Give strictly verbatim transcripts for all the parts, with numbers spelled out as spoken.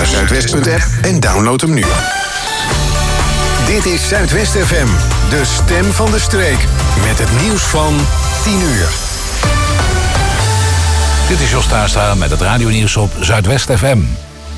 naar zuidwest punt app en download hem nu. Dit is Zuidwest F M, de stem van de streek. Met het nieuws van tien uur. Dit is Jos Tuinstra met het radionieuws op Zuidwest F M.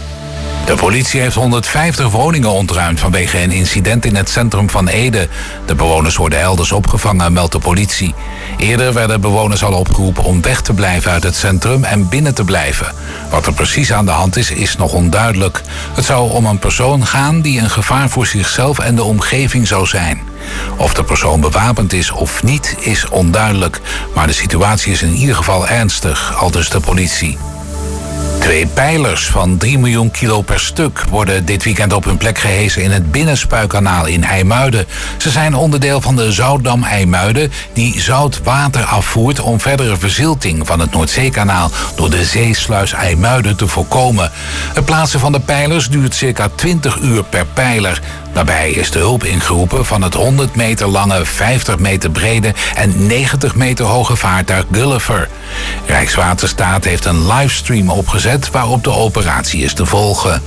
De politie heeft honderdvijftig woningen ontruimd vanwege een incident in het centrum van Ede. De bewoners worden elders opgevangen, meldt de politie. Eerder werden bewoners al opgeroepen om weg te blijven uit het centrum en binnen te blijven. Wat er precies aan de hand is, is nog onduidelijk. Het zou om een persoon gaan die een gevaar voor zichzelf en de omgeving zou zijn. Of de persoon bewapend is of niet, is onduidelijk. Maar de situatie is in ieder geval ernstig, aldus de politie. Twee pijlers van drie miljoen kilo per stuk worden dit weekend op hun plek gehesen in het Binnenspuikanaal in IJmuiden. Ze zijn onderdeel van de Zoutdam IJmuiden die zout water afvoert om verdere verzilting van het Noordzeekanaal door de zeesluis IJmuiden te voorkomen. Het plaatsen van de pijlers duurt circa twintig uur per pijler. Daarbij is de hulp ingeroepen van het honderd meter lange, vijftig meter brede en negentig meter hoge vaartuig Gulliver. Rijkswaterstaat heeft een livestream opgezet waarop de operatie is te volgen.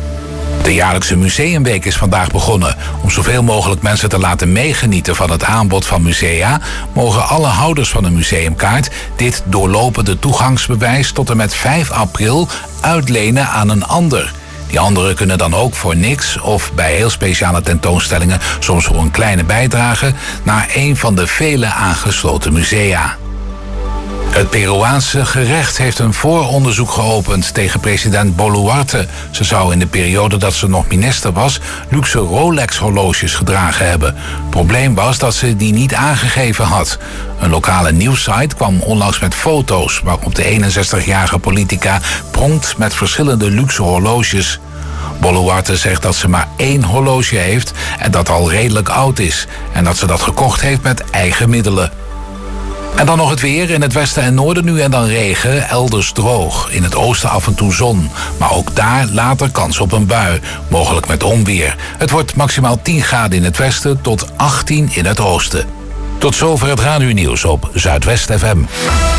De jaarlijkse museumweek is vandaag begonnen. Om zoveel mogelijk mensen te laten meegenieten van het aanbod van musea, mogen alle houders van een museumkaart dit doorlopende toegangsbewijs tot en met vijf april uitlenen aan een ander. Die anderen kunnen dan ook voor niks of bij heel speciale tentoonstellingen, soms voor een kleine bijdrage, naar een van de vele aangesloten musea. Het Peruaanse gerecht heeft een vooronderzoek geopend tegen president Boluarte. Ze zou in de periode dat ze nog minister was luxe Rolex-horloges gedragen hebben. Probleem was dat ze die niet aangegeven had. Een lokale nieuwssite kwam onlangs met foto's waarop de eenenzestigjarige politica pronkt met verschillende luxe horloges. Boluarte zegt dat ze maar één horloge heeft en dat al redelijk oud is. En dat ze dat gekocht heeft met eigen middelen. En dan nog het weer. In het westen en noorden nu en dan regen, elders droog. In het oosten af en toe zon. Maar ook daar later kans op een bui. Mogelijk met onweer. Het wordt maximaal tien graden in het westen tot achttien in het oosten. Tot zover het radionieuws op Zuidwest F M.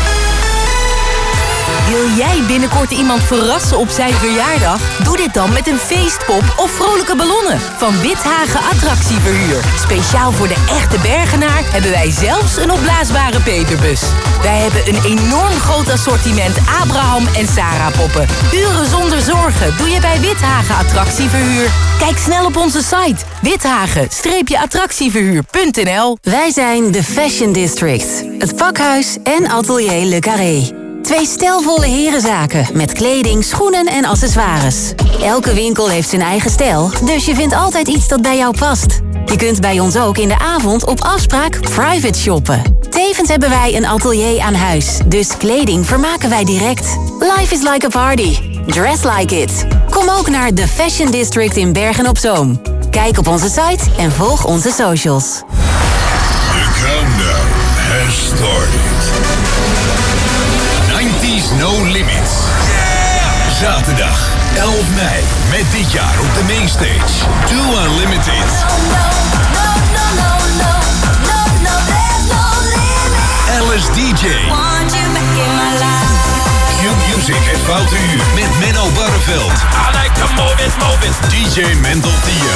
Wil jij binnenkort iemand verrassen op zijn verjaardag? Doe dit dan met een feestpop of vrolijke ballonnen van Withagen Attractieverhuur. Speciaal voor de echte Bergenaar hebben wij zelfs een opblaasbare peperbus. Wij hebben een enorm groot assortiment Abraham en Sarah poppen. Uren zonder zorgen doe je bij Withagen Attractieverhuur. Kijk snel op onze site withagen attractieverhuur punt n l. Wij zijn de Fashion District, het pakhuis en atelier Le Carré. Twee stijlvolle herenzaken met kleding, schoenen en accessoires. Elke winkel heeft zijn eigen stijl, dus je vindt altijd iets dat bij jou past. Je kunt bij ons ook in de avond op afspraak private shoppen. Tevens hebben wij een atelier aan huis, dus kleding vermaken wij direct. Life is like a party. Dress like it. Kom ook naar The Fashion District in Bergen-op-Zoom. Kijk op onze site en volg onze socials. The countdown has started. nineties No Limits. Yeah! Zaterdag elf mei. Met dit jaar op de mainstage. Too Unlimited. No, no, no, no, no, no, no, no, there's no limit. Alice D J. Want you back in my life. Q-Music het Foute Uur. Met Menno Barreveld. I like to move it, move it. D J Mental Theo.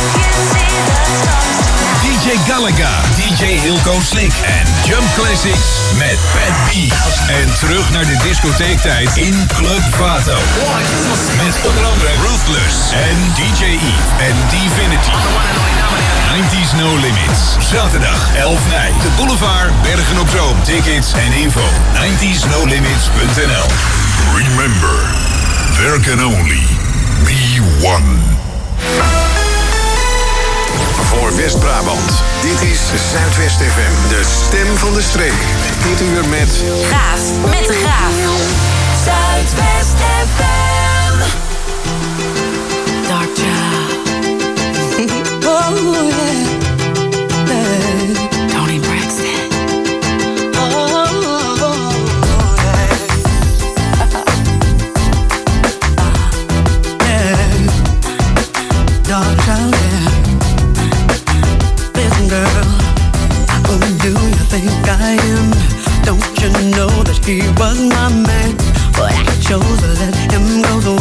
D J Galaga, D J Hilco Slick en Jump Classics met Pat B. En terug naar de discotheektijd in Club Vato. Met onder andere Ruthless en D J E en Divinity. nineties No Limits. Zaterdag elf mei. De Boulevard, Bergen op Zoom. Tickets en info nineties no limits punt n l. Remember, there can only be one. Voor West-Brabant. Dit is Zuidwest F M, de stem van de streek. Dit uur met... Gaaf met de Graaf. Zuidwest F M. Dark Child. Oh, yeah. Tony Braxton. Oh, yeah. Dark Child, yeah. Listen, girl, who do you think I am? Don't you know that he was my man? But I chose to let him go the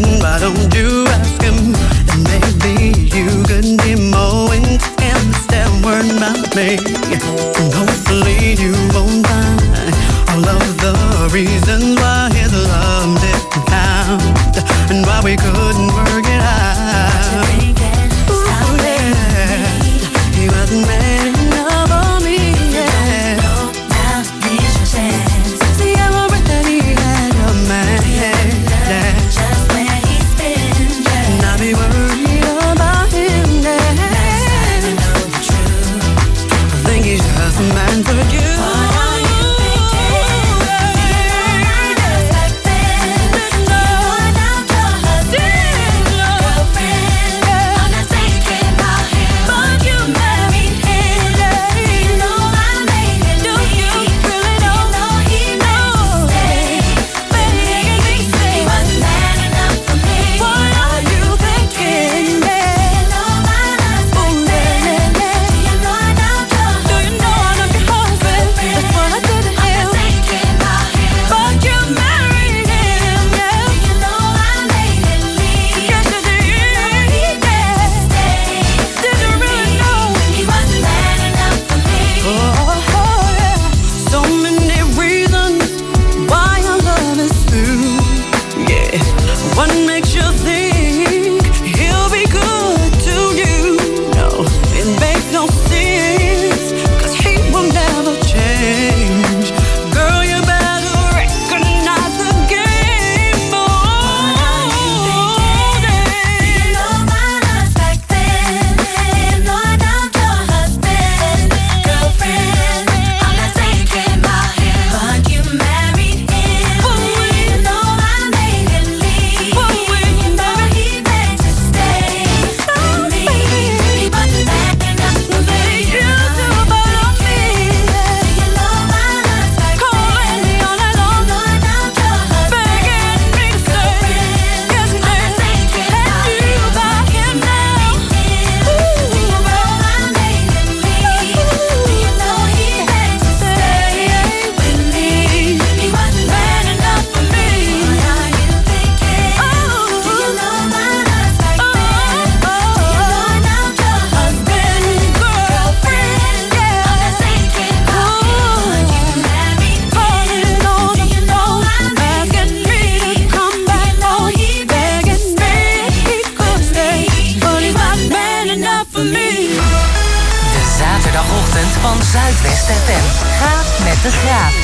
then why don't you ask him? And maybe you could be more intense than word about me. And hopefully you won't find all of the reasons why his love didn't count and why we couldn't work it out. Ooh, yeah. He wasn't man enough for me, yeah. See everything he had a man, yeah. Just where he's been, yeah. And I'll be worried about him, yeah. I know the truth. I think he's just a man for you. Zuidwest F M. Gaaf met de Graaf.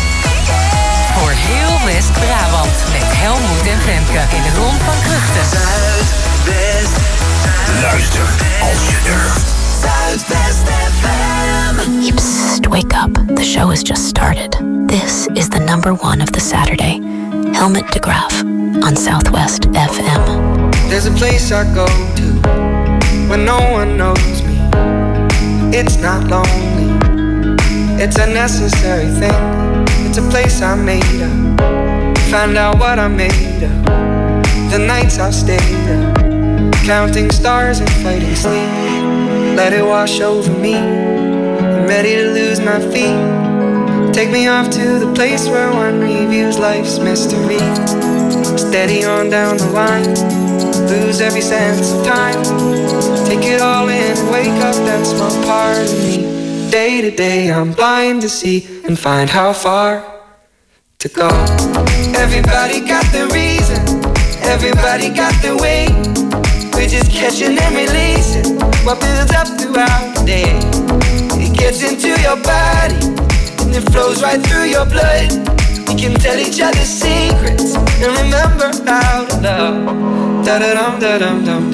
Voor heel West-Brabant met Helmoet en Femke in de Ron van Kruchten. Zuidwest. Luister als je durft. Zuidwest F M. Psst, wake up. The show has just started. This is the number one of the Saturday. Helmut de Graaf on Southwest F M. There's a place I go to when no one knows me. It's not lonely. It's a necessary thing. It's a place I made up. Find out what I'm made of. The nights I've stayed up, counting stars and fighting sleep. Let it wash over me. I'm ready to lose my feet. Take me off to the place where one reviews life's mystery. Steady on down the line. Lose every sense of time. Take it all in and wake up that small part of me. Day to day I'm blind to see and find how far to go. Everybody got their reason, everybody got their way. We're just catching and releasing what builds up throughout the day. It gets into your body and it flows right through your blood. We can tell each other secrets and remember how to love. Da-da-dum, da-dum, dum,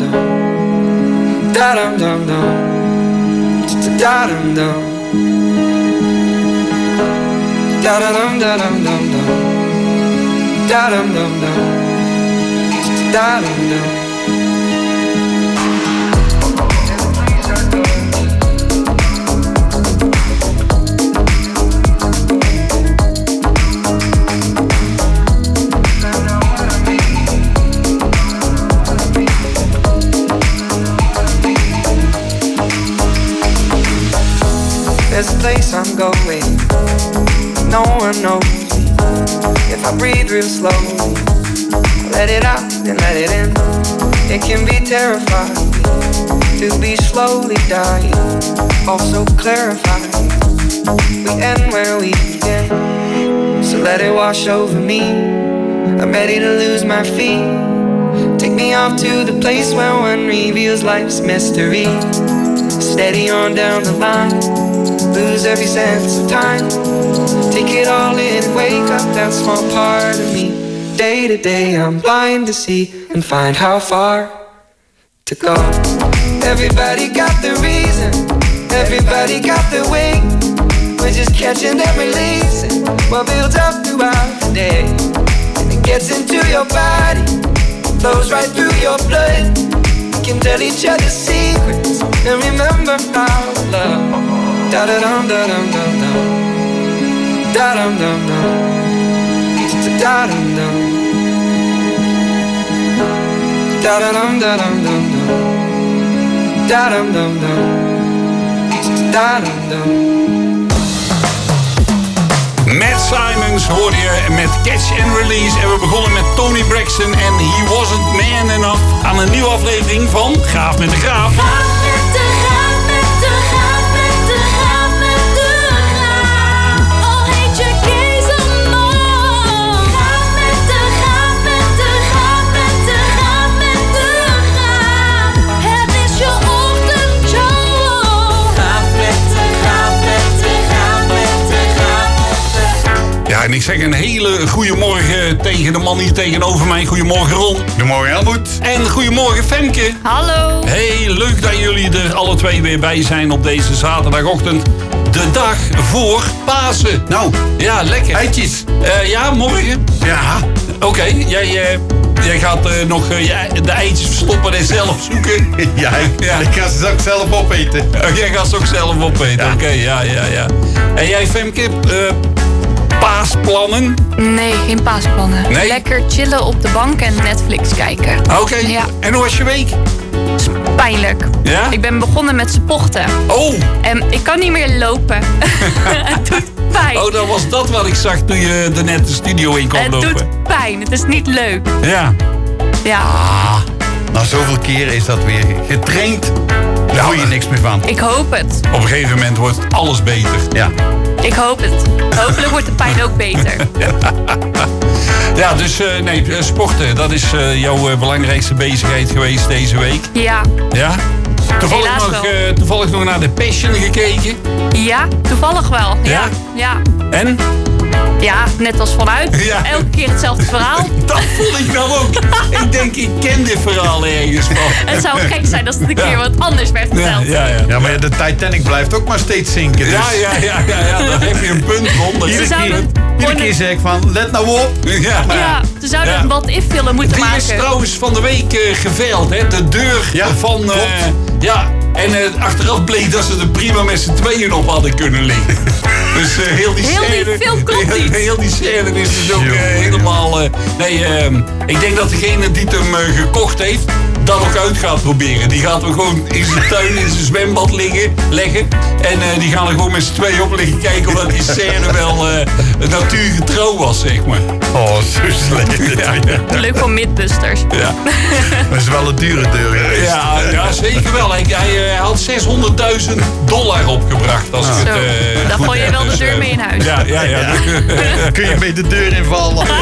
dum. Da-dum, dum, dum. Da-dum, dum. Da-dum, da-dum, dum, dum. Da-dum, dum, dum. Da-dum, dum. There's a place I'm going, no one knows me. If I breathe real slowly, let it out and let it in. It can be terrifying to be slowly dying, also clarifying. We end where we begin, so let it wash over me. I'm ready to lose my feet. Take me off to the place where one reveals life's mystery. Steady on down the line, lose every sense of time. Take it all in and wake up that small part of me. Day to day I'm blind to see and find how far to go. Everybody got the reason, everybody got the way. We're just catching and releasing what builds up throughout the day. And it gets into your body, flows right through your blood. We can tell each other secrets and remember our love. Da da dum da dum dum dum. Da dum dum dum. Da dum dum. Da da dum da dum dum dum. Da dum dum dum. Da dum dum. Matt Simons hoorde je met Catch and Release. En we begonnen met Tony Braxton en He Wasn't Man Enough aan een nieuwe aflevering van Graaf met de Graaf. Graaf met de graaf, met de graaf, met de graaf, met de graaf. Al heet je Kees of Mo. Graaf met de graaf, met de graaf, met de graaf, met de graaf. Het is je ochtendshow. Graaf met de graaf, met de graaf, met de graaf. Ja, en ik zeg een hele goede morgen tegen de man hier tegenover mij. Goedemorgen Ron. Goedemorgen Helmoet. En goedemorgen Femke. Hallo. Hey, leuk dat jullie er alle twee weer bij zijn op deze zaterdagochtend. De dag voor Pasen. Nou, ja, lekker. Eitjes. Uh, ja, morgen? Ja. Oké, okay, jij, uh, jij gaat uh, nog uh, de eitjes verstoppen en zelf zoeken. Ja, ik, ja. ik ga ze ook zelf opeten. Uh, jij gaat ze ook zelf opeten, ja. Oké, okay, ja, ja, ja. En jij Femke, uh, paasplannen? Nee, geen paasplannen. Nee? Lekker chillen op de bank en Netflix kijken. Oké, okay. Ja. En hoe was je week? Pijnlijk. Ja? Ik ben begonnen met sporten. Oh! En ik kan niet meer lopen. Het doet pijn. Oh, dat was dat wat ik zag toen je er net de studio in kwam het lopen. Het doet pijn. Het is niet leuk. Ja. Ja. Ah, na zoveel keren is dat weer getraind. Daar Ja, hoor je niks meer van. Ik hoop het. Op een gegeven moment wordt alles beter. Ja. Ik hoop het. Hopelijk wordt de pijn ook beter. Ja, dus uh, nee, sporten, dat is uh, jouw uh, belangrijkste bezigheid geweest deze week. Ja. Ja? Toevallig Helaas nog, wel. uh, toevallig nog naar de Passion gekeken. Ja, toevallig wel. Ja. Ja? Ja. En? Ja, net als vanuit. Ja. Elke keer hetzelfde verhaal. Dat voel ik nou ook. Ik denk, ik ken dit verhaal ergens van. Het zou gek zijn als het een keer Ja. wat anders werd verteld. Ja, ja, ja. Ja, maar de Titanic blijft ook maar steeds zinken. Dus. Ja, ja, ja, ja, ja, daar heb je een punt rond. Iedere zouden keer, het iedere gewoon keer een- zeg ik van, let nou op. Ja. Ja, ze zouden Ja. een what-if-film moeten Die maken. is trouwens van de week uh, geveild, hè? De deur Ja, van... Uh, klopt. ja, en uh, achteraf bleek dat ze er prima met z'n tweeën op hadden kunnen liggen. Dus uh, heel die Heel die scène... film klopt heel, niet. heel die scène is dus ook uh, Jongen, helemaal... Uh, nee, uh, ik denk dat degene die het hem uh, gekocht heeft... dat ook uit gaat proberen. Die gaat er gewoon in zijn tuin, in zijn zwembad liggen, leggen. En uh, die gaan er gewoon met z'n tweeën op liggen kijken... of dat die scène wel uh, natuurgetrouw was, zeg maar. Oh, zo slecht. Ja, ja. Leuk voor Mythbusters. Ja. Dat is wel een dure deur geweest. Ja, ja, zeker wel. Hij, hij uh, had zeshonderdduizend dollar opgebracht. Als ik Zo, het, uh, dan goed gooi je heb. wel de Dus, deur uh, mee in huis. Ja, ja, ja. Kun je met de deur invallen. Oké.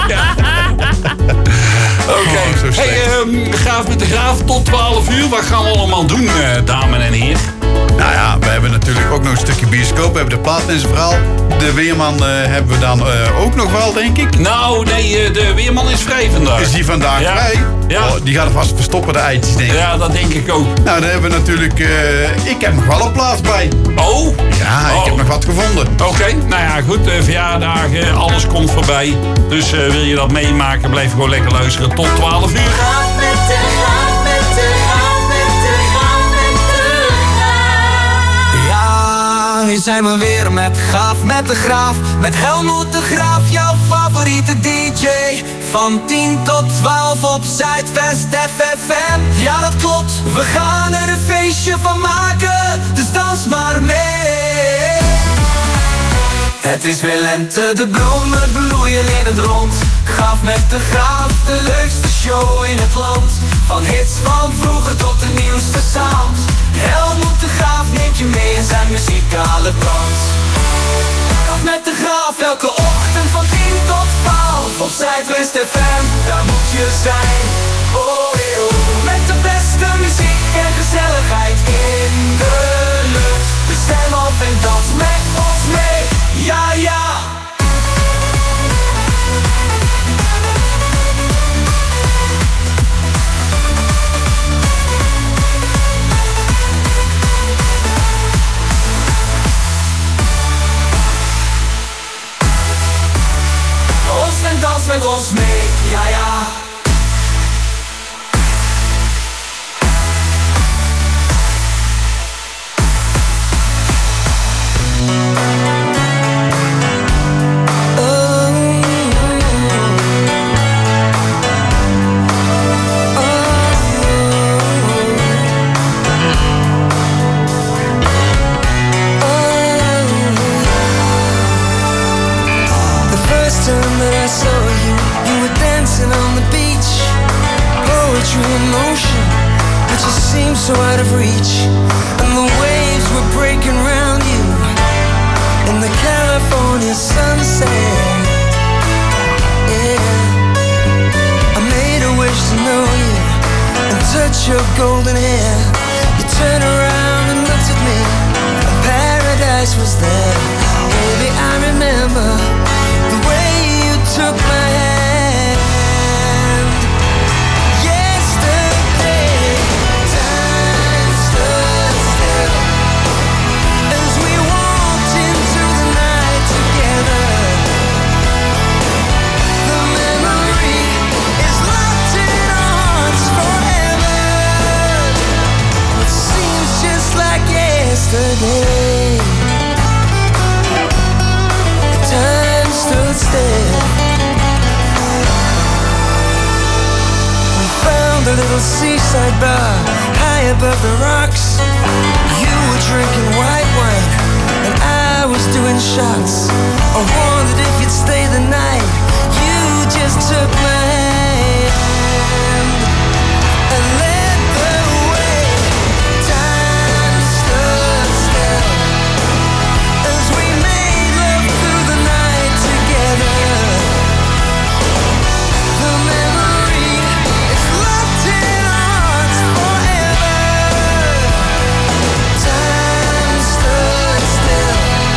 Oh, zo slecht. Hey, um, Graaf met de Graaf, tot twaalf uur. Wat gaan we allemaal doen, uh, dames en heren? Nou ja, we hebben natuurlijk ook nog een stukje bioscoop. We hebben de plaat en zijn verhaal. De Weerman uh, hebben we dan uh, ook nog wel, denk ik. Nou, nee, uh, de Weerman is vrij vandaag. Is die vandaag Ja. vrij? Ja. Oh, die gaat er vast verstoppen, de eitjes, denk ik. Ja, dat denk ik ook. Nou, dan hebben we natuurlijk... Uh, ik heb nog wel een plaats bij. Oh? Ja, ik Oh. heb nog wat gevonden. Oké, okay. Nou ja, goed. Uh, verjaardagen, alles komt voorbij. Dus uh, wil je dat meemaken, blijf gewoon lekker luisteren tot twaalf uur. Graaf met de graaf, met de graaf, met de graaf, met de graaf. Ja, hier zijn we weer met Gaaf met de Graaf. Met Helmoet de Graaf, jouw favoriete D J. Van tien tot twaalf op Zuidwest F F M. Ja, dat klopt, we gaan er een feestje van maken. Dus dans maar mee. Het is weer lente, de bloemen bloeien in het rond. Gaaf met de Graaf, de leukste show in het land. Van hits van vroeger tot de nieuwste sound. Helmut de Graaf neemt je mee in zijn muzikale brand. Gaaf met de Graaf, elke ochtend van tien tot twaalf. Op Zuidwest F M, daar moet je zijn. Oh, eh, oh. Met de beste muziek en gezelligheid in de lucht. Dus stem op en dans met ons mee. Ja, ja. Ons en dans met ons mee. Ja, ja. So out of reach, and the waves were breaking round you in the California sunset. Yeah, I made a wish to know you and touch your golden hair. You turned around and looked at me, and paradise was there. Baby, I remember the way you took my hand. Yesterday, time stood still. We found a little seaside bar high above the rocks. You were drinking white wine and I was doing shots. I wondered if you'd stay the night. You just took my hand and led the way. Time stood still as we made love through the night together. The memory is locked in our hearts forever. Time stood still.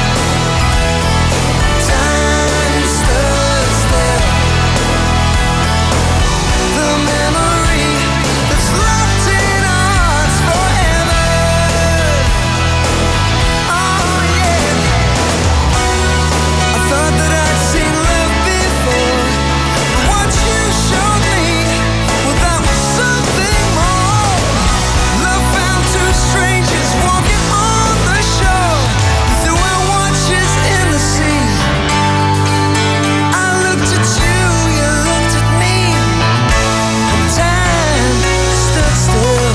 Time stood still. The memory that's locked in our hearts forever. Oh yeah. I thought that I'd seen love before, but what you showed me, well, that was something more. Love found two strangers walking on the shore. We threw our watches in the sea. I looked at you, you looked at me, and time stood still.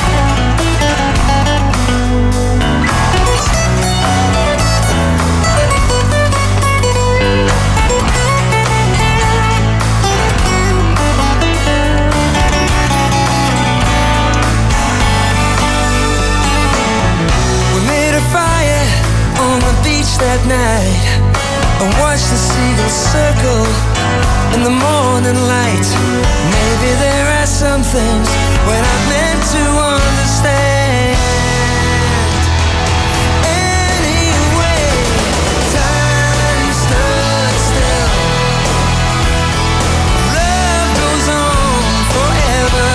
We made a fire on the beach that night and watched the seagulls circle in the morning light. Maybe there are some things we're not meant to understand. Anyway, time stood still. Love goes on forever.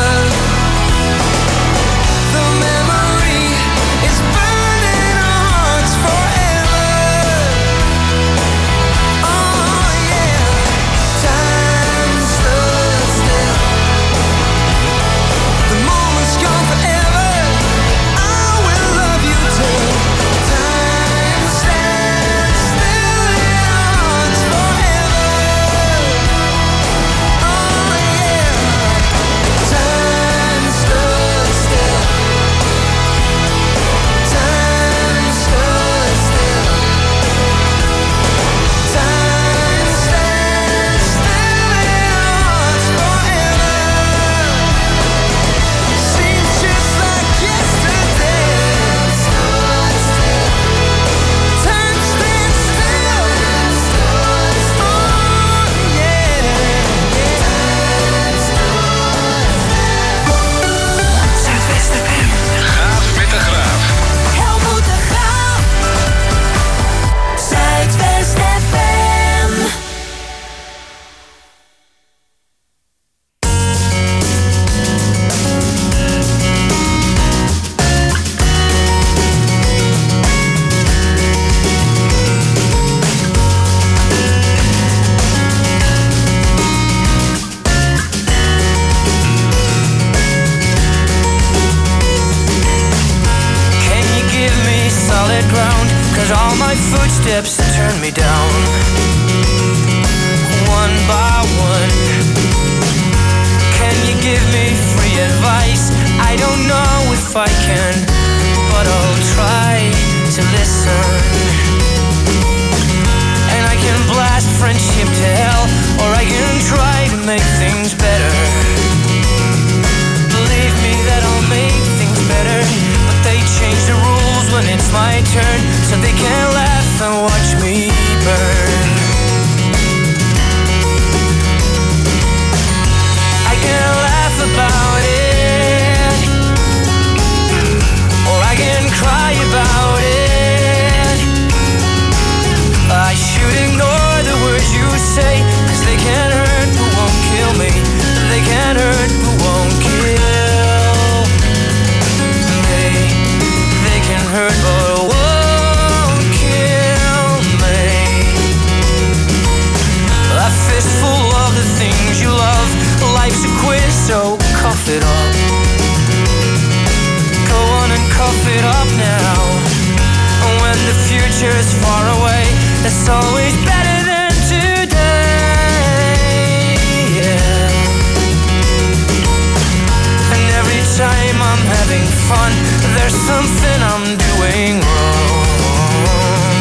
The memory is burning our hearts forever. Oh yeah, time stood still. The more my footsteps turn me down, one by one. Can you give me free advice? I don't know if I can, but I'll try to listen. And I can blast friendship to hell, or I can try to make things better. Believe me that I'll make things better, but they change the rules when it's my turn, so they can laugh and watch me burn. I can laugh about it, or I can cry about it. I should ignore the words you say, 'cause they can't hurt but won't kill me. They can't hurt but won't kill me. They can hurt but won't kill me. A fistful of the things you love. Life's a quiz, so cough it up. Go on and cough it up now. When the future is far away, it's always better than today, yeah. And every time I'm having fun, there's something I'm doing wrong.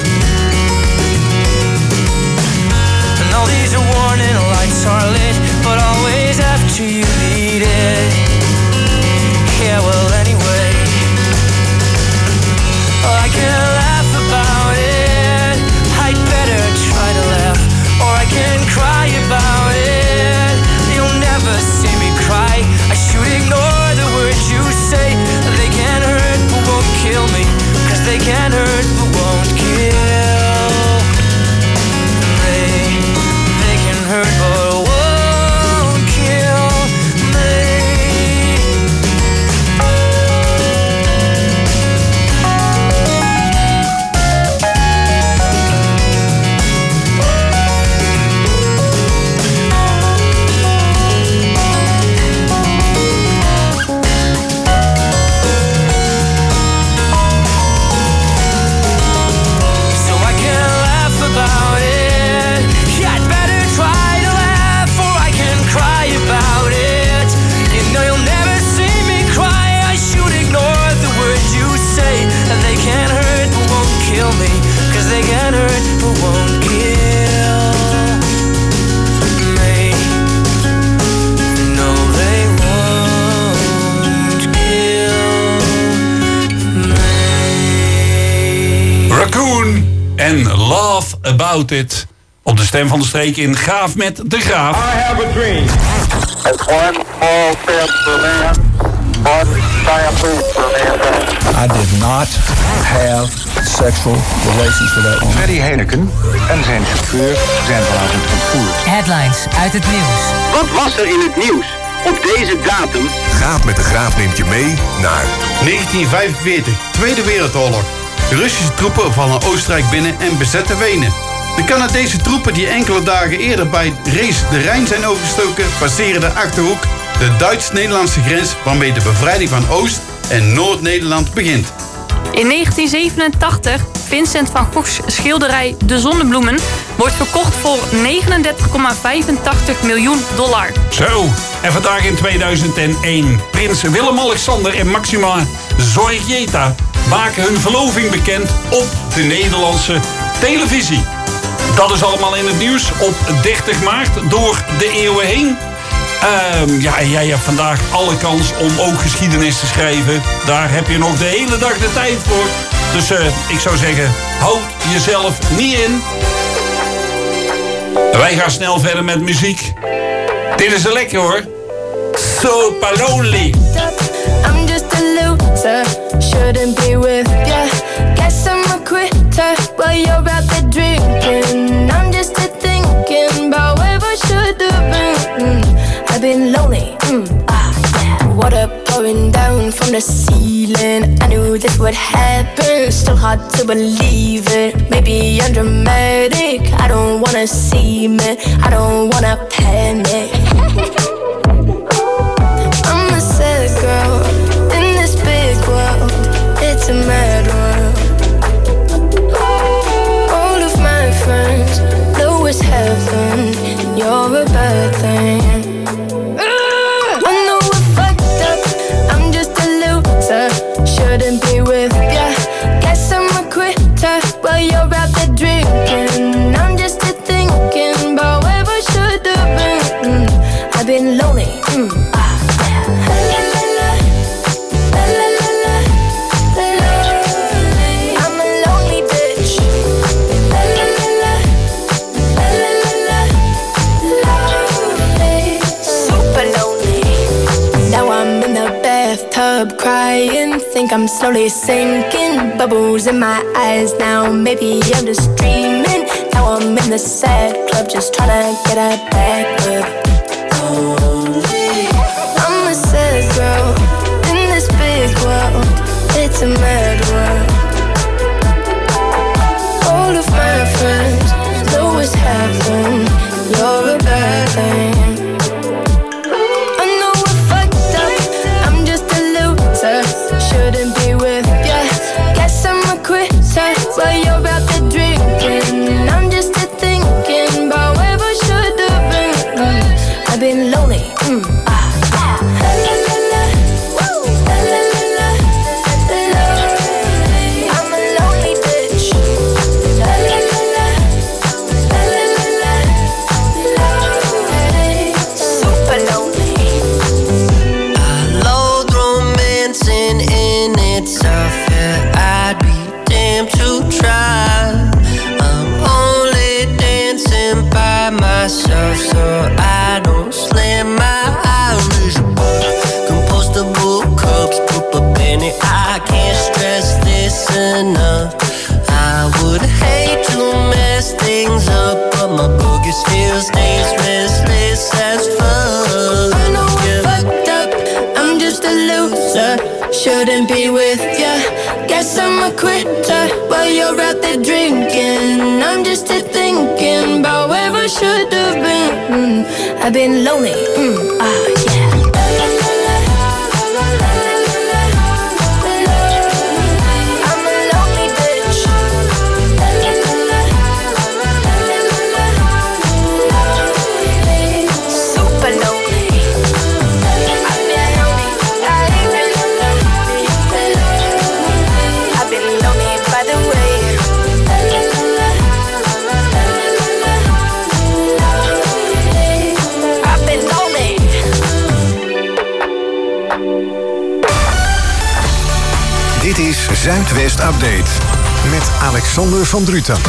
And all these warning lights are lit, but always after you need it. Yeah, well, anyway, I can laugh about it. I'd better try to laugh, or I can cry about it. You'll never see me cry. I should ignore the words you say. They can't hurt but won't kill me, 'cause they can't hurt but won't kill me. They can hurt but won't kill me. So I can laugh about it. Yeah, I'd better try to laugh, or I can cry about it. You know you'll never see me cry. I should ignore the words you say. They can't hurt but won't kill me, 'cause they can't hurt but won't kill me. No, they won't kill me. Raccoon en Laugh About It. Op de stem van de streek in Gaaf met de Graaf. I have a dream. It's one small step for man, one giant leap for mankind. I did not have sexual relations with that woman. Freddy Heineken en zijn chauffeur zijn vanavond ontvoerd. Headlines uit het nieuws. Wat was er in het nieuws op deze datum? Gaaf met de Graaf neemt je mee naar negentien vijfenveertig, Tweede Wereldoorlog. De Russische troepen vallen Oostenrijk binnen en bezetten Wenen. De Canadese troepen die enkele dagen eerder bij Rees de Rijn zijn overgestoken, passeren de Achterhoek, de Duits-Nederlandse grens, waarmee de bevrijding van Oost- en Noord-Nederland begint. In negentien zevenentachtig, Vincent van Gogh's schilderij De Zonnebloemen wordt verkocht voor negenendertig komma vijfentachtig miljoen dollar. Zo, en vandaag in tweeduizend één. Prins Willem-Alexander en Maxima Zorjeta maken hun verloving bekend op de Nederlandse televisie. Dat is allemaal in het nieuws op dertig maart door de eeuwen heen. Um, ja, en jij hebt vandaag alle kans om ook geschiedenis te schrijven. Daar heb je nog de hele dag de tijd voor. Dus uh, ik zou zeggen, houd jezelf niet in. Wij gaan snel verder met muziek. Dit is er lekker hoor. So Lonely. I'm just a loser, shouldn't be with ya. Guess I'm a quitter while you're out there drinking. I'm just a thinking about where I should have been. Mm, I've been lonely, mm, ah yeah. Water pouring down from the ceiling. I knew this would happen, still hard to believe it. Maybe I'm dramatic, I don't wanna see me, I don't wanna panic. I'm a sad girl in this big world. It's a mad world. bathtub crying, think I'm slowly sinking. Bubbles in my eyes now, maybe I'm just dreaming. Now I'm in the sad club, just trying to get a back up. I'm a sad girl in this big world. It's a mad world. All of my friends know what's happened. You're a bad thing. I know we're fucked up, I'm just a loser. Shouldn't be with ya. Guess I'm a quitter while you're out there drinking. I'm just a thinking about where I should have been. Mm. I've been lonely. Mm. Ah, ah. La, la, la, la. Woo. La, la, la, la. La, la. I'm a lonely bitch. La, la, la, la. La, la, la, la. Lonely. Super lonely. I loathe romancing in itself. Yeah, I'd be damned to try. I'm only dancing by myself, so I don't slam my Irish bar. Compostable cups, put a penny. I can't stress this enough. I would hate to mess things up, but my boogie still stays restless as fuck. I know I'm fucked up, I'm just a loser. Shouldn't be with ya. Guess I'm a quitter while you're out there drinking. I'm just a thinking about where I should have been. Mm. I've been lonely. Mm. Ah, yeah. I'm a lonely bitch. Super lonely. I've been lonely. I've been lonely. I've been lonely by the way. I've been lonely. Dit is Zuidwest Update met Alexander van Druten.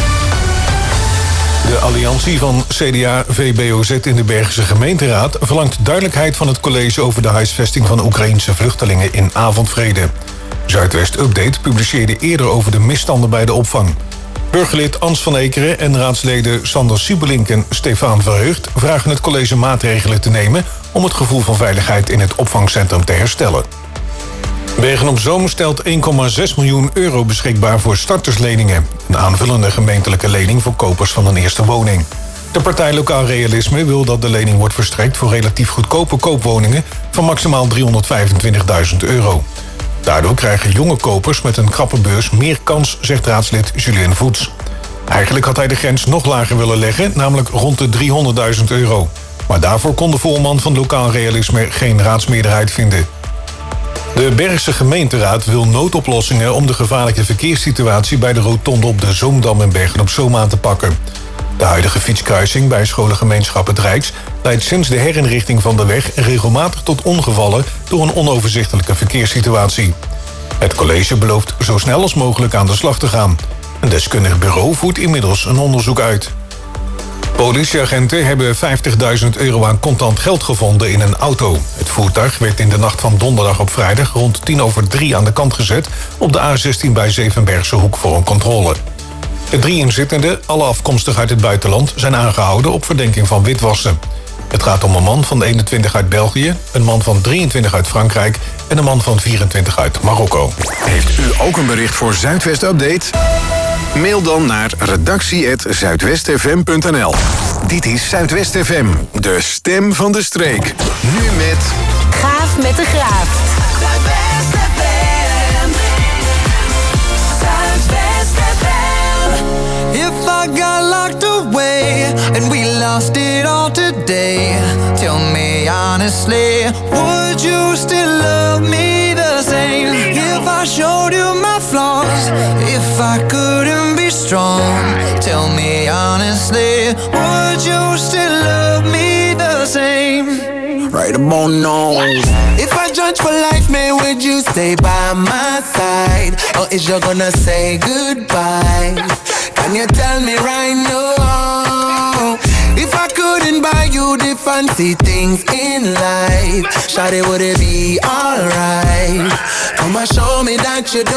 De alliantie van C D A V B O Z in de Bergse gemeenteraad verlangt duidelijkheid van het college over de huisvesting van Oekraïense vluchtelingen in Avondvrede. Zuidwest Update publiceerde eerder over de misstanden bij de opvang. Burgerlid Ans van Ekeren en raadsleden Sander Siebelink en Stefaan Verheugd vragen het college maatregelen te nemen om het gevoel van veiligheid in het opvangcentrum te herstellen. Bergen op Zoom stelt één komma zes miljoen euro beschikbaar voor startersleningen. Een aanvullende gemeentelijke lening voor kopers van een eerste woning. De partij Lokaal Realisme wil dat de lening wordt verstrekt voor relatief goedkope koopwoningen van maximaal driehonderdvijfentwintigduizend euro. Daardoor krijgen jonge kopers met een krappe beurs meer kans, zegt raadslid Julien Voets. Eigenlijk had hij de grens nog lager willen leggen, namelijk rond de driehonderdduizend euro. Maar daarvoor kon de voorman van Lokaal Realisme geen raadsmeerderheid vinden. De Bergse gemeenteraad wil noodoplossingen om de gevaarlijke verkeerssituatie bij de rotonde op de Zoomdam in Bergen op Zoom aan te pakken. De huidige fietskruising bij scholengemeenschap Het Rijks leidt sinds de herinrichting van de weg regelmatig tot ongevallen door een onoverzichtelijke verkeerssituatie. Het college belooft zo snel als mogelijk aan de slag te gaan. Een deskundig bureau voert inmiddels een onderzoek uit. Politieagenten hebben vijftigduizend euro aan contant geld gevonden in een auto. Het voertuig werd in de nacht van donderdag op vrijdag rond tien over drie aan de kant gezet op de A zestien bij Zevenbergse Hoek voor een controle. De drie inzittenden, alle afkomstig uit het buitenland, zijn aangehouden op verdenking van witwassen. Het gaat om een man van eenentwintig uit België, een man van drieëntwintig uit Frankrijk en een man van vierentwintig uit Marokko. Heeft u ook een bericht voor Zuidwest Update? Mail dan naar redactie at zuidwestfm punt n l. Dit is Zuidwest F M, de stem van de streek. Nu met... Gaaf met de Graaf. Zuidwest F M. Zuidwest F M. If I got locked away and we lost it all today, tell me honestly, would you still love me the same? If I showed you my flaws, if I couldn't be strong, tell me honestly, would you still love me the same? Right about now. If I judge for life, man, would you stay by my side? Or is you gonna say goodbye? Can you tell me right now? If I couldn't buy you the fancy things in life, shawty, would it be alright? what you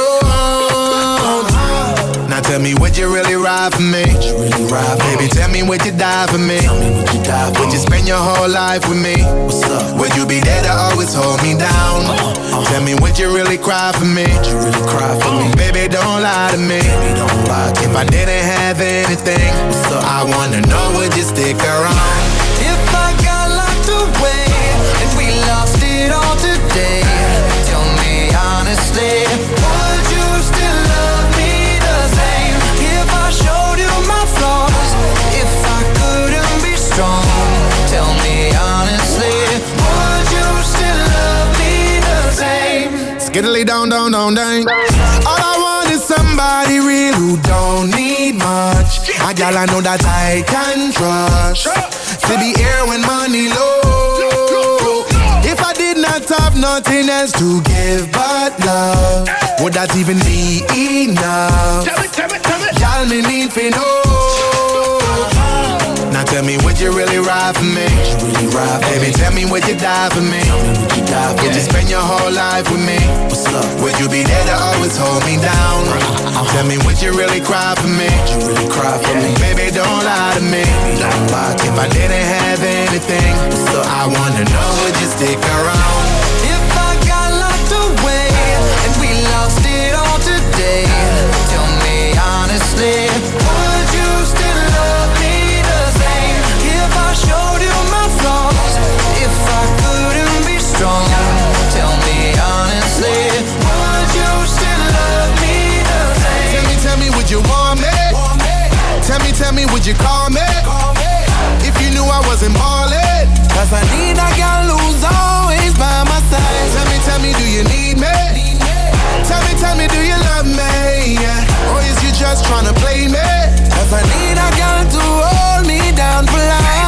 don't. Now tell me, would you really ride for me? Really ride for Baby, me? Tell me, would you die for me? Tell me, would you die for Would me? You spend your whole life with me? What's up? Would you be there to always hold me down? Uh-huh, uh-huh. Tell me, would you really cry for me? Would you really cry for uh-huh. me? Baby, don't lie to me. Baby, don't lie to if me. I didn't have anything, I wanna know, would you stick around? If I got locked away and we lost it all today, tell me honestly, would you still love me the same? If I showed you my flaws, if I couldn't be strong, tell me honestly, would you still love me the same? Skiddly down, down, down, down. All I want is somebody real who don't need much. A gal I know that I can trust. To be here when money low. If I did not have nothing else to give but love, would that even be enough? Tell me, tell me, tell me. Y'all me need to know. Now tell me, would you really ride for me? Really ride for Baby, me? Tell me, would you die for me? Would you, die for would you spend your whole life with me? What's up? Would you be there to always hold me down? Uh-huh. Tell me, would you really cry for me? Would you really cry for yeah. me? Baby, don't lie to me. Don't lie to if me. I didn't have anything, so I wanna know, would you stick around? If I got locked away and we lost it all today, tell me honestly, would you still love me the same? If I showed you my flaws, if I couldn't be strong, tell me honestly, would you still love me the same? Tell me, tell me, would you want me? Want me? Tell me, tell me, would you call me? Call me. If you knew I wasn't ballin', cause I need a girl who's always by my side. Tell me, tell me, do you need me? Need me. Tell me, tell me, do you love me? Yeah. Or is you just tryna play me? Cause I need a girl to hold me down for life.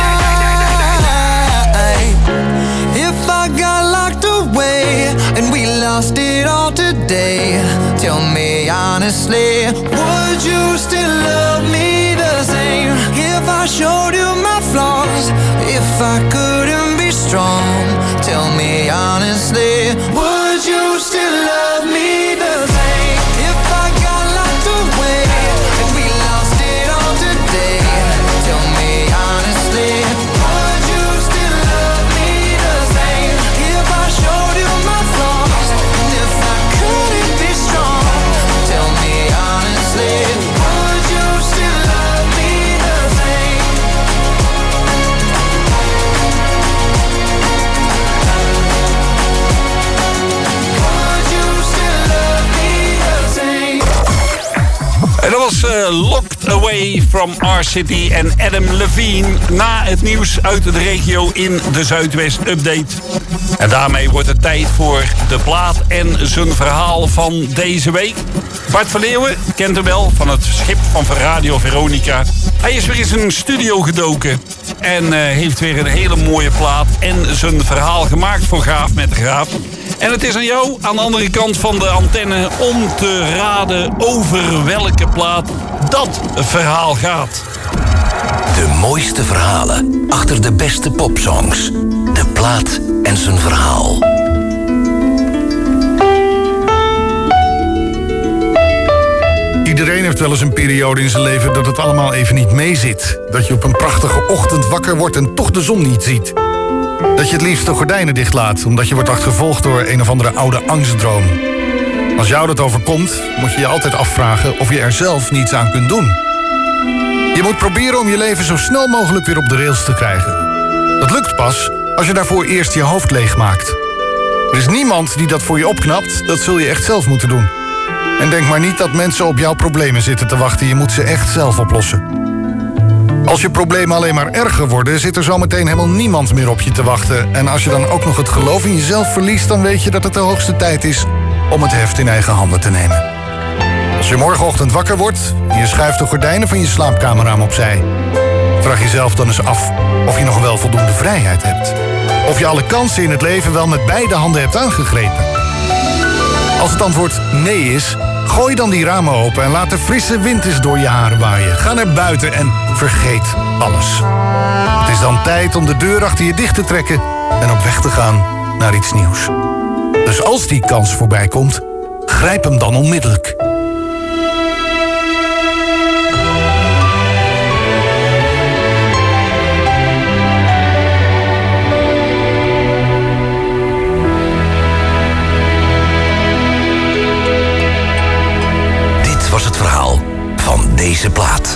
If I got locked away and we lost it all today, tell me honestly, would you still love me the same? If I showed you my flaws, if I couldn't be strong, tell me honestly, would you still love me the same? If I got locked away and we lost it all today, tell me honestly, would you still love me the same? If I showed you my flaws, and if I couldn't be strong, tell me honestly, would you still love me the same? Would you still love me the same? En dat was uh, Locked Away from Our City en Adam Levine na het nieuws uit de regio in de Zuidwest Update. En daarmee wordt het tijd voor de plaat en zijn verhaal van deze week. Bart van Leeuwen kent hem wel van het schip van Radio Veronica. Hij is weer in zijn studio gedoken en uh, heeft weer een hele mooie plaat en zijn verhaal gemaakt voor Gaaf met de Graaf. En het is aan jou, aan de andere kant van de antenne, om te raden over welke plaat dat verhaal gaat. De mooiste verhalen achter de beste popsongs. De plaat en zijn verhaal. Iedereen heeft wel eens een periode in zijn leven dat het allemaal even niet meezit. Dat je op een prachtige ochtend wakker wordt en toch de zon niet ziet. Dat je het liefst de gordijnen dichtlaat, omdat je wordt achtervolgd door een of andere oude angstdroom. Als jou dat overkomt, moet je je altijd afvragen of je er zelf niets aan kunt doen. Je moet proberen om je leven zo snel mogelijk weer op de rails te krijgen. Dat lukt pas als je daarvoor eerst je hoofd leeg maakt. Er is niemand die dat voor je opknapt, dat zul je echt zelf moeten doen. En denk maar niet dat mensen op jouw problemen zitten te wachten, je moet ze echt zelf oplossen. Als je problemen alleen maar erger worden, zit er zometeen helemaal niemand meer op je te wachten. En als je dan ook nog het geloof in jezelf verliest, dan weet je dat het de hoogste tijd is om het heft in eigen handen te nemen. Als je morgenochtend wakker wordt en je schuift de gordijnen van je slaapkamerraam opzij, vraag jezelf dan eens af of je nog wel voldoende vrijheid hebt. Of je alle kansen in het leven wel met beide handen hebt aangegrepen. Als het antwoord nee is, gooi dan die ramen open en laat de frisse wind eens door je haren waaien. Ga naar buiten en vergeet alles. Het is dan tijd om de deur achter je dicht te trekken en op weg te gaan naar iets nieuws. Dus als die kans voorbij komt, Grijp hem dan onmiddellijk. Dit was het verhaal van deze plaat.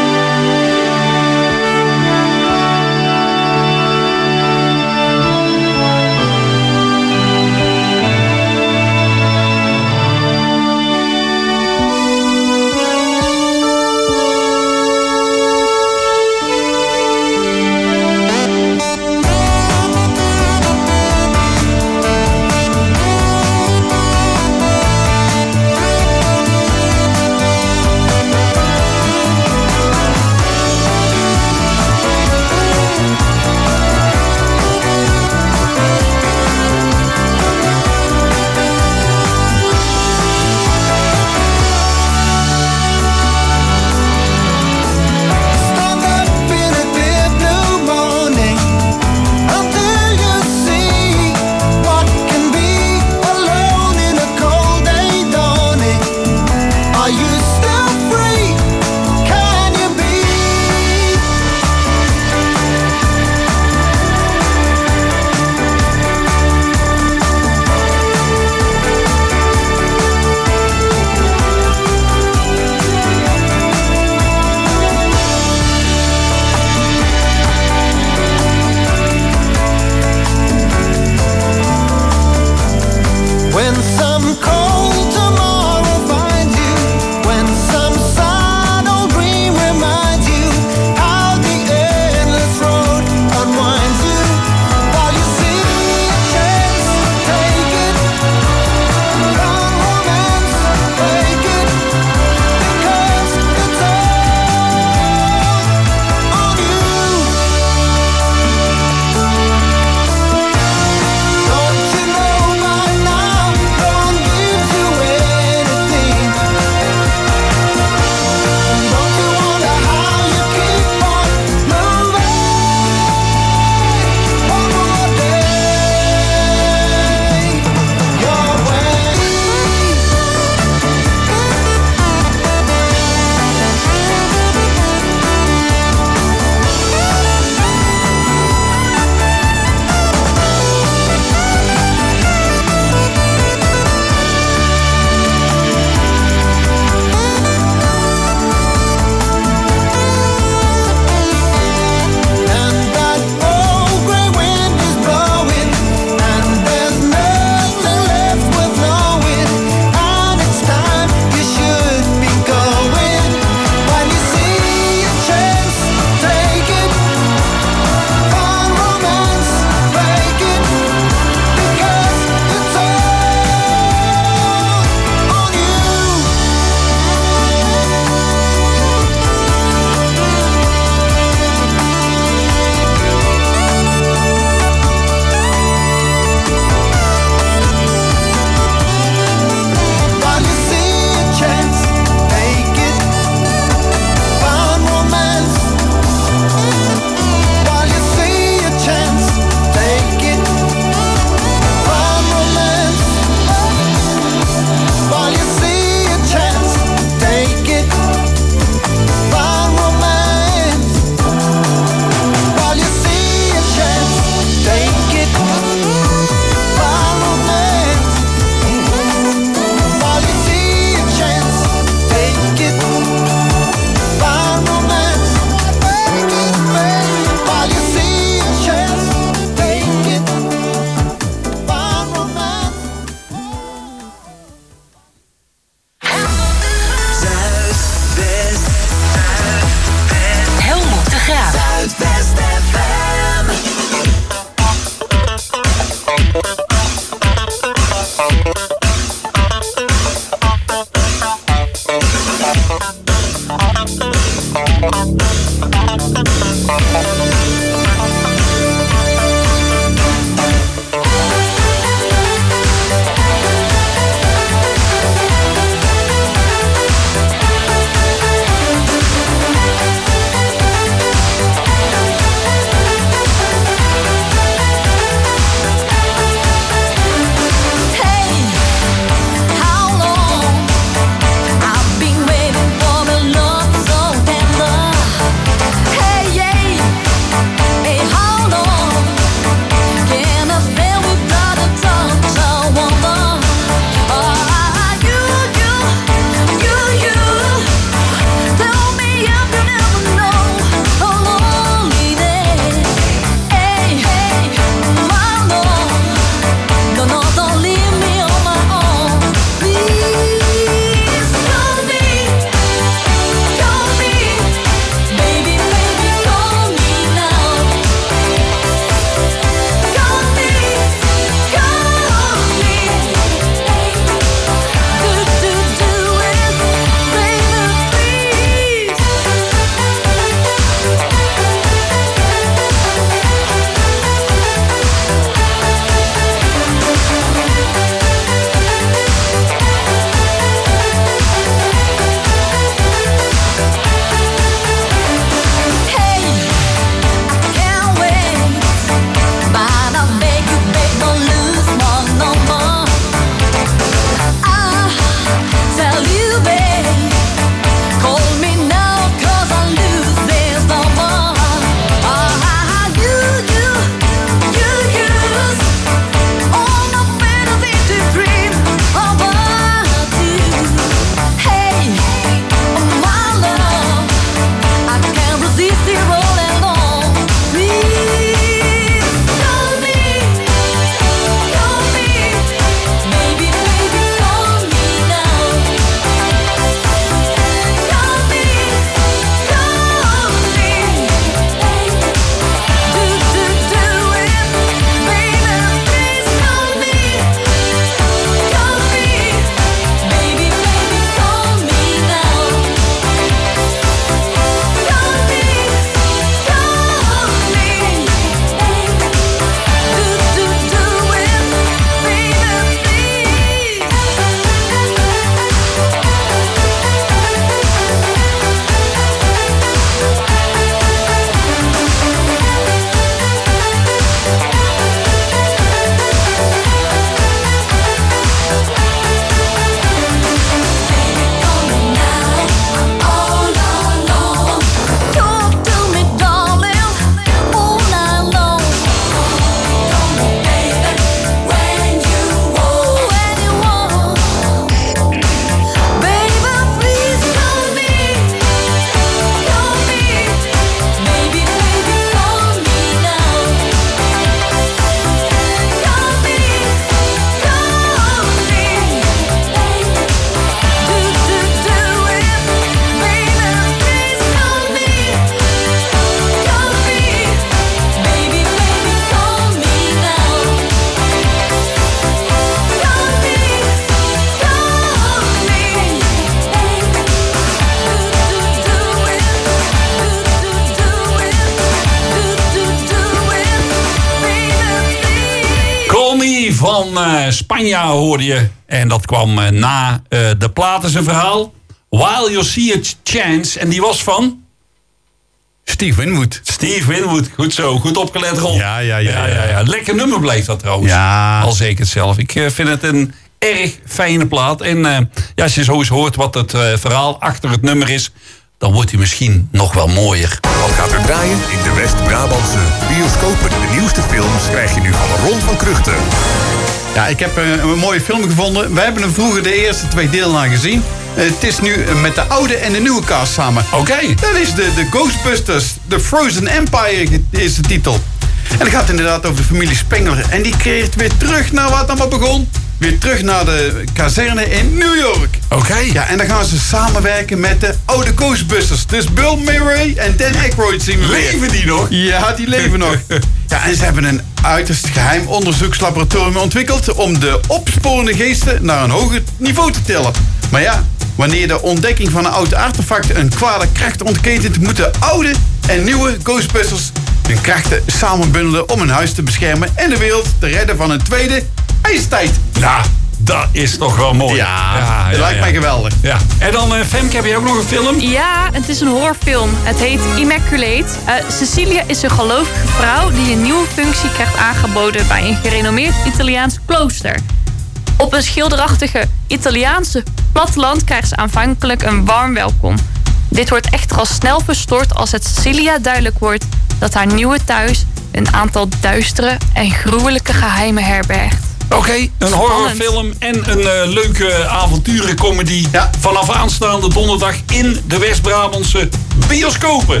van uh, Spanja hoorde je. En dat kwam uh, na uh, de platen zijn verhaal. While You See a Chance. En die was van... Steve Winwood. Steve Winwood. Goed zo. Goed opgelet, Ron. Ja, ja, ja. ja, ja, ja. Lekker nummer bleef dat trouwens. Ja. Al zeker het zelf. Ik uh, vind het een erg fijne plaat. En uh, ja, als je zo eens hoort wat het uh, verhaal achter het nummer is... dan wordt hij misschien nog wel mooier. Wat gaat er draaien in de West-Brabantse bioscopen? De nieuwste films krijg je nu van Ron van Kruchten. Ja, ik heb een, een mooie film gevonden. We hebben hem vroeger de eerste twee delen aan gezien. Uh, het is nu met de oude en de nieuwe cast samen. Oké. Okay. Dat is de, de Ghostbusters. The Frozen Empire is de titel. En het gaat inderdaad over de familie Spengler. En die keert weer terug naar wat allemaal begon. Weer terug naar de kazerne in New York. Oké. Okay. Ja, en dan gaan ze samenwerken met de oude Ghostbusters. Dus Bill Murray en Dan Aykroyd zien we weer. Leven die nog? Ja, die leven nog. Ja, en ze hebben een uiterst geheim onderzoekslaboratorium ontwikkeld... om de opsporende geesten naar een hoger niveau te tillen. Maar ja, wanneer de ontdekking van een oud artefact een kwade kracht ontketent... moeten oude en nieuwe Ghostbusters hun krachten samenbundelen... om hun huis te beschermen en de wereld te redden van een tweede ijstijd. Nou, dat is toch wel mooi. Ja, ja dat ja, lijkt ja. mij geweldig. Ja. En dan, uh, Femke, heb je ook nog een film? Ja, het is een horrorfilm. Het heet Immaculate. Uh, Cecilia is een gelovige vrouw die een nieuwe functie krijgt aangeboden... bij een gerenommeerd Italiaans klooster. Op een schilderachtige Italiaanse platteland krijgt ze aanvankelijk een warm welkom. Dit wordt echter al snel verstoord als het Cecilia duidelijk wordt... dat haar nieuwe thuis een aantal duistere en gruwelijke geheimen herbergt. Oké, okay, een horrorfilm en een uh, leuke avonturencomedy... Ja. Vanaf aanstaande donderdag in de West-Brabantse bioscopen.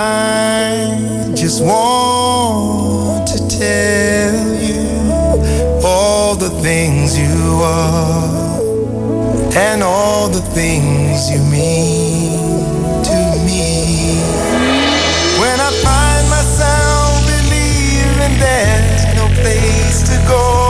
I just want to tell you all the things you are and all the things you mean to me. When I find myself believing there's no place to go,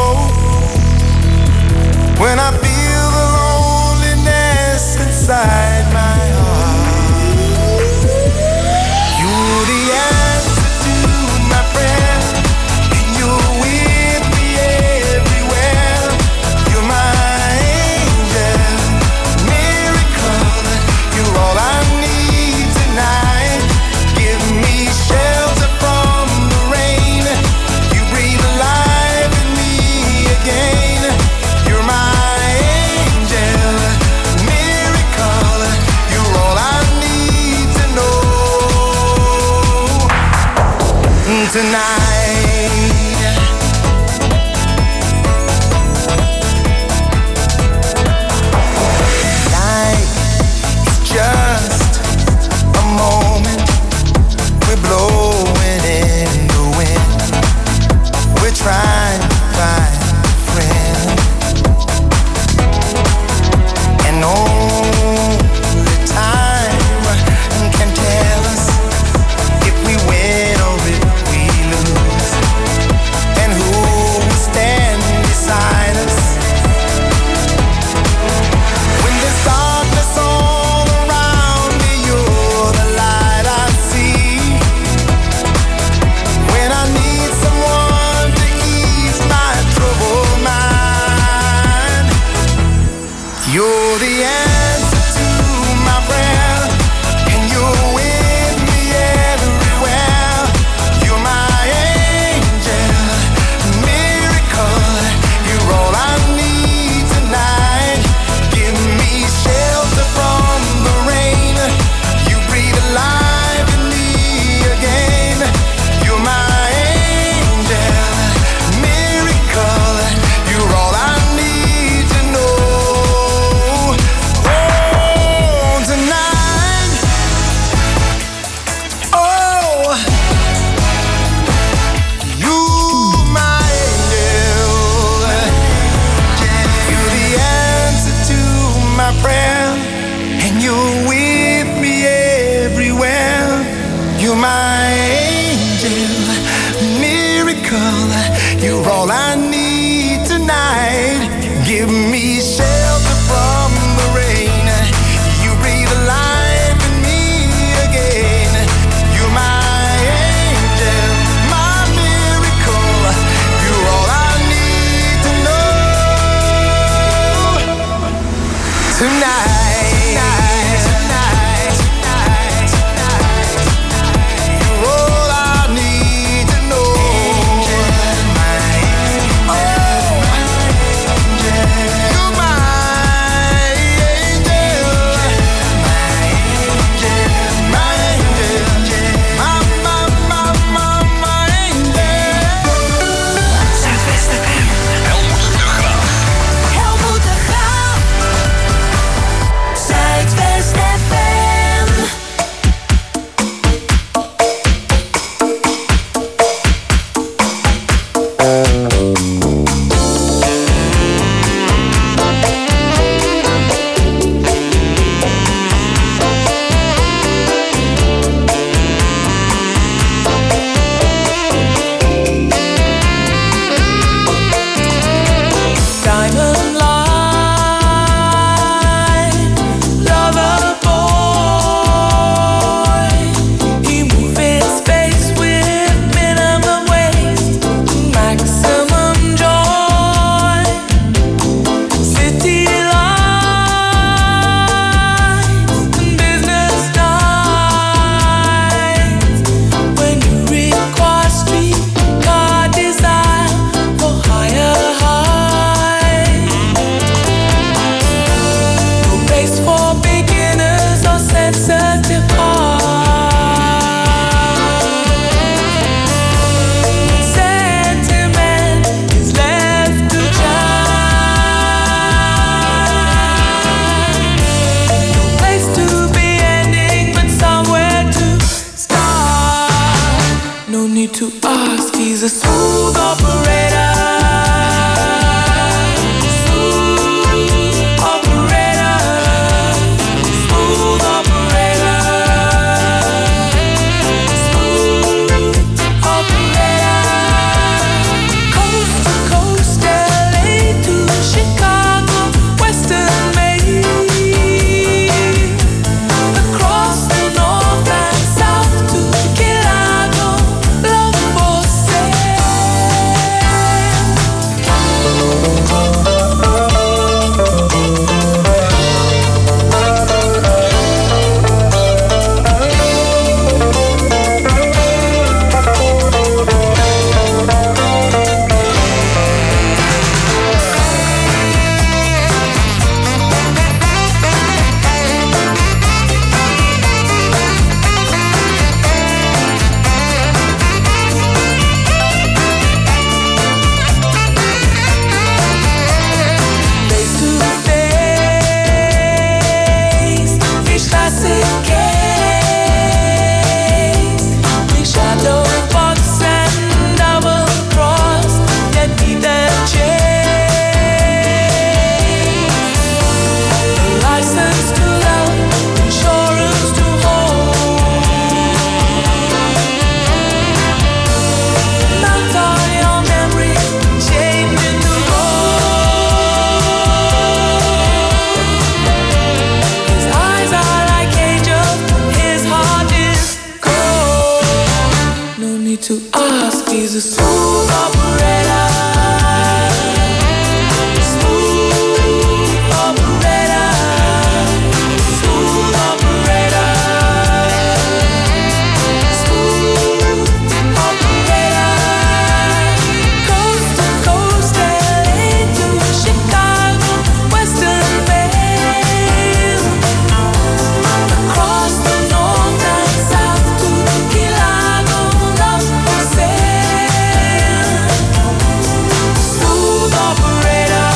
when I feel the loneliness inside my heart, you're the answer to my prayer, and you're with me everywhere. You're my angel, miracle, you're all I need tonight. Give me shelter from the rain, you breathe life in me again. You're my tonight. Life is just a moment. We're blowing in the wind. We're trying to find a friend, and only time can tell us if we win or if and who will stand beside us when there's darkness all around me. You're the light I see when I need someone to ease my troubled mind. You're the answer to my prayer, and you're with me everywhere. You're my all I need tonight. Give me shelter from the rain. You breathe alive in me again. You're my angel, miracle. You're all I need to know. Oh, tonight. Oh, you my my prayer, and you're with me everywhere. You're my angel, miracle. You're all I need tonight. Give me shelter from the rain. You breathe life in me again. You're my angel, my miracle. You're all I need tonight. need to ask, he's a smooth operator. Smooth operator. Smooth operator. Smooth operator. Coast to coast, L A to Chicago, Western Maine. Across the north and south to Chicago, love for sale. Face to face, each classic case. We shadow box and double cross, yet neither change. License to love, insurance to hold. Melt all your memories, chained in the His eyes are like angels, his heart is cold. No need to ask, he's a smooth operator. Smooth operator. Smooth operator. Smooth operator. Coast to coast, L A to Chicago, Western Maine. Across the north and south to Chicago, love for sale. Smooth operator.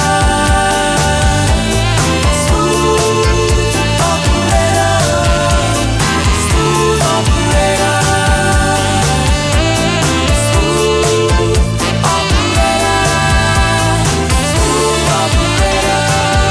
Smooth operator. Smooth operator. Smooth operator. Smooth operator.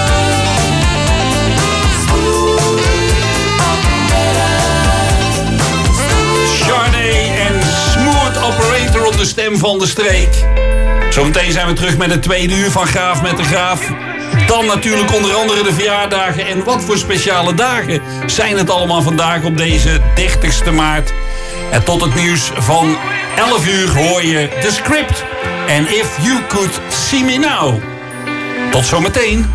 Sade en Smooth Operator op de stem van de streek. Zometeen zijn we terug met het tweede uur van Graaf met de Graaf. Dan natuurlijk onder andere de verjaardagen. En wat voor speciale dagen zijn het allemaal vandaag op deze dertigste maart. En tot het nieuws van elf uur hoor je The Script. En If You Could See Me Now. Tot zometeen.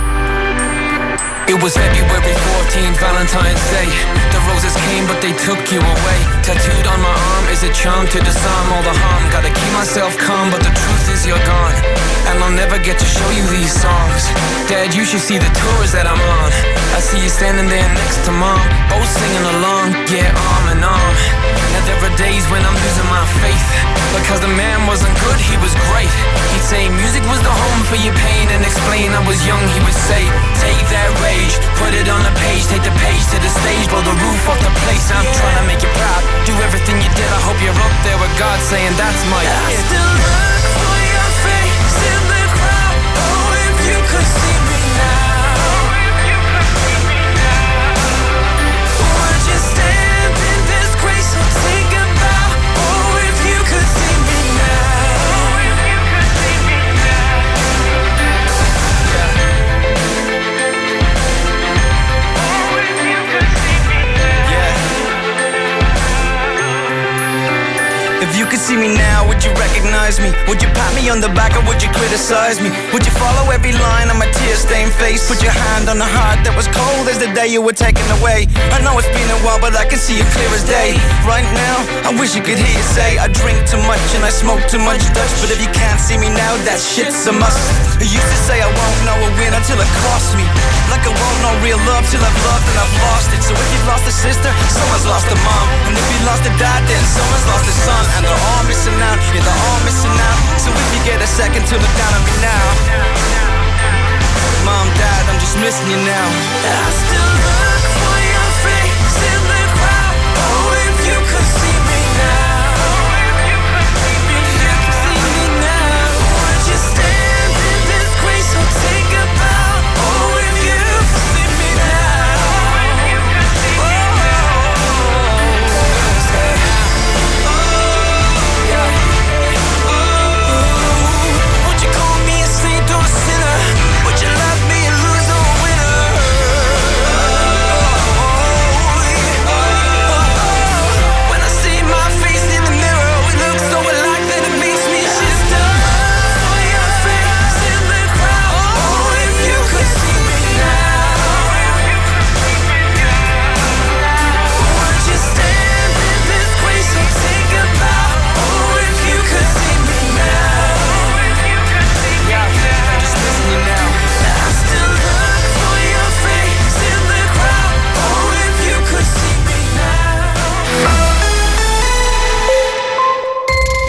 It was February fourteenth, Valentine's Day. The roses came, but they took you away. Tattooed on my arm is a charm to disarm all the harm. Gotta keep myself calm, but the truth is you're gone. And I'll never get to show you these songs. Dad, you should see the tours that I'm on. I see you standing there next to Mom, both singing along, yeah, arm in arm. Now there are days when I'm losing my faith, because the man wasn't good, he was great. He'd say music was the home for your pain, and explain I was young, he would say, take that rage, put it on a page, take the page to the stage, blow the roof off the place. I'm trying to make you proud, do everything you did. I hope you're up there with God saying that's my I kid. still look for your face in the crowd. Oh, if you could see me now. Would you stand in this grace or take a bow? Oh, if you could see me now. If you could see me now, would you recognize me? Would you pat me on the back or would you criticize me? Would you follow every line on my tear-stained face? Put your hand on the heart that was cold as the day you were taken away. I know it's been a while, but I can see it clear as day. Right now, I wish you could hear you say I drink too much and I smoke too much Dutch. But if you can't see me now, that shit's a must. You used to say I won't know a win until it costs me. Like I won't know real love till I've loved and I've lost it. So if you've lost a sister, someone's lost a mom. And if you lost a dad, then someone's lost a son. And they're all missing out, yeah, they're all missing out. So if you get a second to look down on me now, Mom, Dad, I'm just missing you now. I still look for your face in the crowd. Oh, if you could see me now.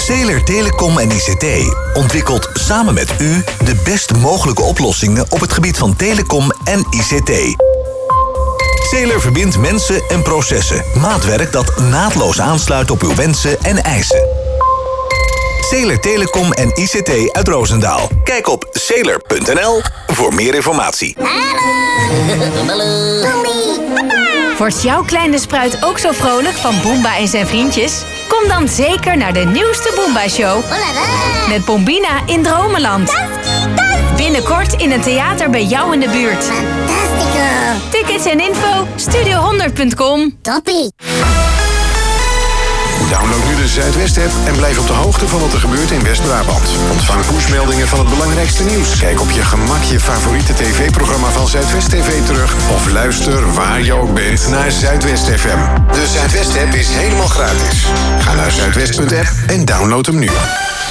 Zeeler Telecom en I C T ontwikkelt samen met u de best mogelijke oplossingen op het gebied van telecom en I C T. Zeeler verbindt mensen en processen. Maatwerk dat naadloos aansluit op uw wensen en eisen. Zeeler Telecom en I C T uit Roosendaal. Kijk op zeeler punt n l voor meer informatie. Wordt jouw kleine spruit ook zo vrolijk van Boomba en zijn vriendjes? Kom dan zeker naar de nieuwste Boomba-show. Met Bombina in Dromenland. Binnenkort in een theater bij jou in de buurt. Tickets en info studio honderd punt com. Toppie. Download nu de Zuidwest-app en blijf op de hoogte van wat er gebeurt in West-Brabant. Ontvang pushmeldingen van het belangrijkste nieuws. Kijk op je gemak je favoriete tv-programma van Zuidwest T V terug. Of luister waar je ook bent naar Zuidwest F M. De Zuidwest-app is helemaal gratis. Ga naar zuidwest punt app en download hem nu.